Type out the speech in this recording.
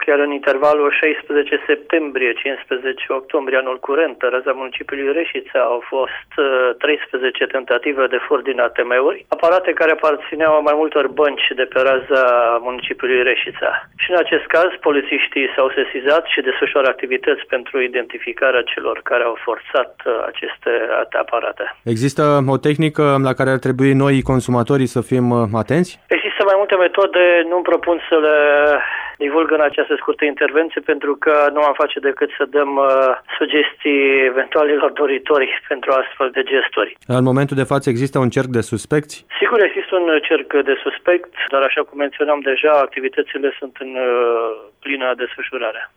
iar în intervalul 16 septembrie-15 octombrie anul curent, în raza municipiului Reșița, au fost 13 tentative de furt din ATM-uri, aparate care aparțineau mai multor bănci de pe raza municipiului Reșița. Și în acest caz, polițiștii s-au sesizat și desfășoară activități pentru identificarea celor care au forțat aceste aparate. Există o tehnică la care ar trebui noi, consumatorii, să fim atenți? Există mai multe metode, nu-mi propun să le divulg în această scurtă intervenție, pentru că nu am face decât să dăm sugestii eventualilor doritori pentru astfel de gesturi. În momentul de față există un cerc de suspecți? Sigur, există un cerc de suspect, dar așa cum menționam deja, activitățile sunt în plină desfășurare.